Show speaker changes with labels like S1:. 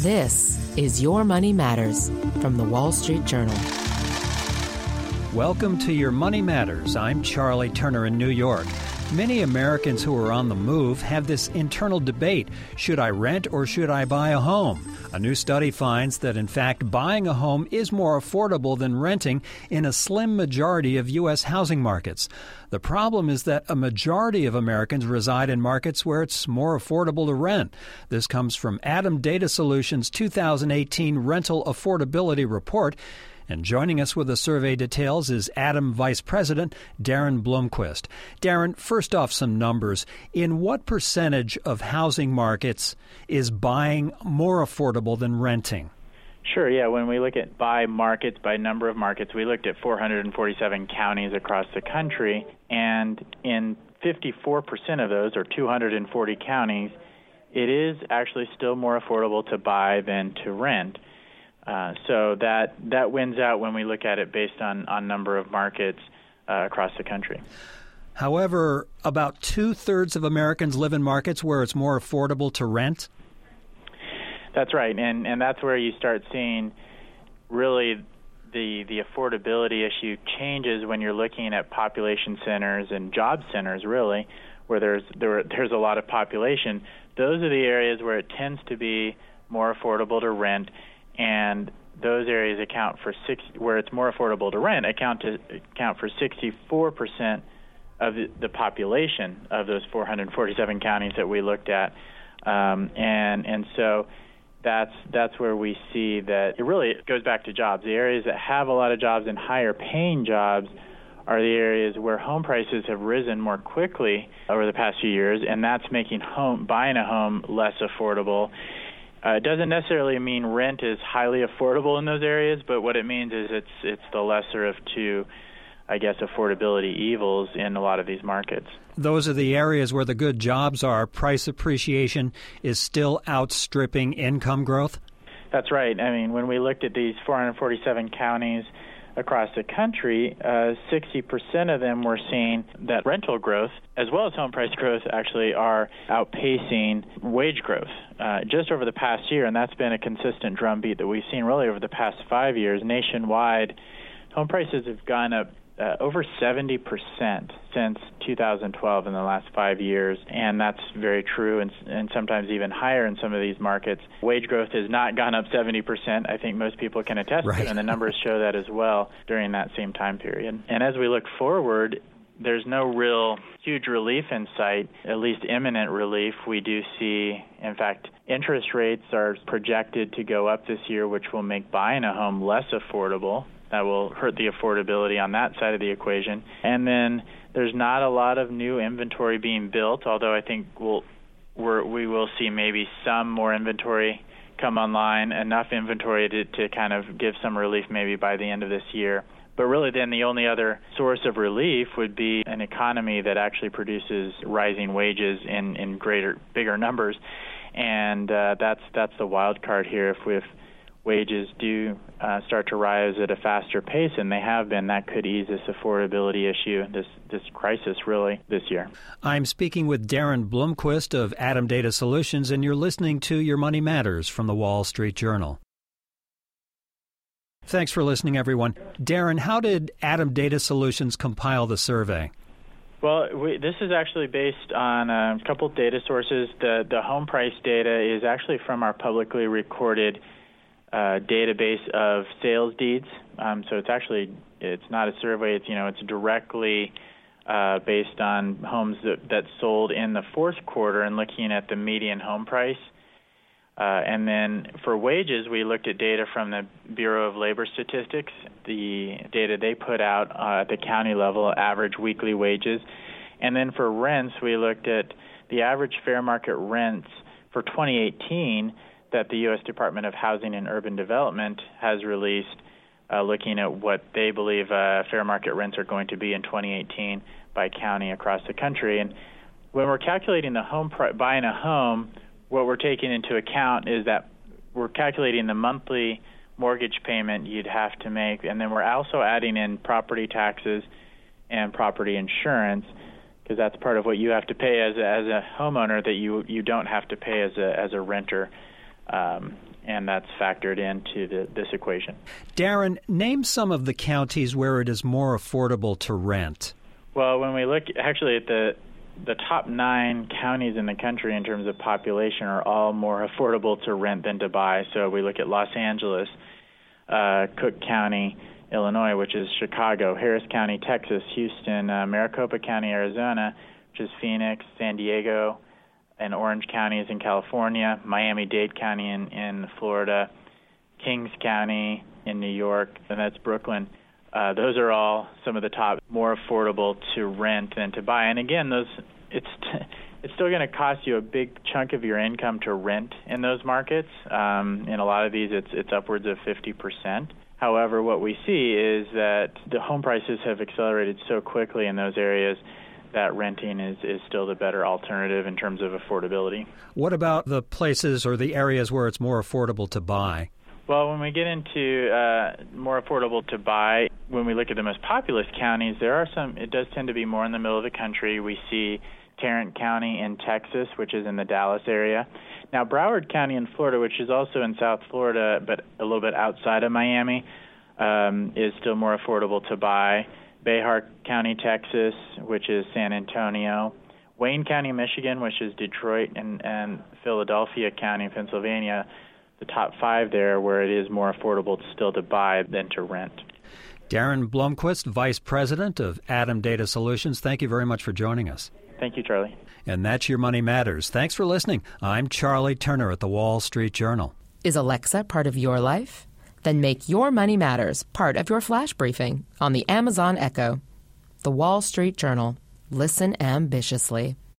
S1: This is Your Money Matters from the Wall Street Journal.
S2: Welcome to Your Money Matters. I'm Charlie Turner in New York. Many Americans who are on the move have this internal debate: should I rent or should I buy a home? A new study finds that, in fact, buying a home is more affordable than renting in a slim majority of U.S. housing markets. The problem is that a majority of Americans reside in markets where it's more affordable to rent. This comes from Adam Data Solutions' 2018 Rental Affordability Report. And joining us with the survey details is Adam Vice President Darren Blomquist. Darren, first off, some numbers. In what percentage of housing markets is buying more affordable than renting?
S3: Sure, yeah. When we look at by markets, by number of markets, we looked at 447 counties across the country, and in 54% of those, or 240 counties, it is actually still more affordable to buy than to rent. So that wins out when we look at it based on number of markets across the country.
S2: However, about two-thirds of Americans live in markets where it's more affordable to rent?
S3: That's right, and that's where you start seeing really the affordability issue changes when you're looking at population centers and job centers, really, where there's a lot of population. Those are the areas where it tends to be more affordable to rent. And those areas account for where it's more affordable to rent account for 64% of the population of those 447 counties that we looked at, and so that's where we see that it really goes back to jobs. The areas that have a lot of jobs and higher paying jobs are the areas where home prices have risen more quickly over the past few years, and that's making buying a home less affordable. It doesn't necessarily mean rent is highly affordable in those areas, but what it means is it's the lesser of two, I guess, affordability evils in a lot of these markets.
S2: Those are the areas where the good jobs are. Price appreciation is still outstripping income growth?
S3: That's right. I mean, when we looked at these 447 counties across the country, 60% of them were seeing that rental growth, as well as home price growth, actually are outpacing wage growth just over the past year, and that's been a consistent drumbeat that we've seen really over the past 5 years. Nationwide, home prices have gone up over 70% since 2012 in the last 5 years, and that's very true and sometimes even higher in some of these markets. Wage growth has not gone up 70%. I think most people can attest to it, and the numbers show that as well during that same time period. And as we look forward, there's no real huge relief in sight, at least imminent relief. We do see, in fact, interest rates are projected to go up this year, which will make buying a home less affordable. That will hurt the affordability on that side of the equation. And then there's not a lot of new inventory being built, although I think we will see maybe some more inventory come online, enough inventory to kind of give some relief maybe by the end of this year. But really then the only other source of relief would be an economy that actually produces rising wages in bigger numbers. And that's the wild card here. If wages do start to rise at a faster pace, and they have been, that could ease this affordability issue, this crisis really this year.
S2: I'm speaking with Darren Blomquist of Adam Data Solutions, and you're listening to Your Money Matters from the Wall Street Journal. Thanks for listening, everyone. Darren, how did Adam Data Solutions compile the survey?
S3: Well, this is actually based on a couple of data sources. The home price data is actually from our publicly recorded database of sales deeds. So it's not a survey. It's directly based on homes that sold in the fourth quarter and looking at the median home price. And then for wages, we looked at data from the Bureau of Labor Statistics, the data they put out at the county level, average weekly wages. And then for rents, we looked at the average fair market rents for 2018 that the U.S. Department of Housing and Urban Development has released, looking at what they believe fair market rents are going to be in 2018 by county across the country. And when we're calculating the buying a home, what we're taking into account is that we're calculating the monthly mortgage payment you'd have to make, and then we're also adding in property taxes and property insurance, because that's part of what you have to pay as a homeowner that you don't have to pay as a renter. and that's factored into this equation.
S2: Darren, name some of the counties where it is more affordable to rent.
S3: Well, when we look actually at the top 9 counties in the country in terms of population are all more affordable to rent than to buy. So we look at Los Angeles, Cook County, Illinois, which is Chicago, Harris County, Texas, Houston, Maricopa County, Arizona, which is Phoenix, San Diego, and Orange counties in California, Miami-Dade County in Florida, Kings County in New York, and that's Brooklyn. Those are all some of the top more affordable to rent than to buy. And again, it's still going to cost you a big chunk of your income to rent in those markets. In a lot of these, it's upwards of 50%. However, what we see is that the home prices have accelerated so quickly in those areas that renting is still the better alternative in terms of affordability.
S2: What about the places or the areas where it's more affordable to buy?
S3: Well, when we get into more affordable to buy, when we look at the most populous counties, there are some, it does tend to be more in the middle of the country. We see Tarrant County in Texas, which is in the Dallas area. Now, Broward County in Florida, which is also in South Florida, but a little bit outside of Miami, is still more affordable to buy. Behar County, Texas, which is San Antonio. Wayne County, Michigan, which is Detroit, and Philadelphia County, Pennsylvania, the top 5 there where it is more affordable still to buy than to rent.
S2: Darren Blomquist, Vice President of Adam Data Solutions, thank you very much for joining us.
S3: Thank you, Charlie.
S2: And that's Your Money Matters. Thanks for listening. I'm Charlie Turner at the Wall Street Journal.
S1: Is Alexa part of your life? Then make Your Money Matters part of your flash briefing on the Amazon Echo. The Wall Street Journal. Listen ambitiously.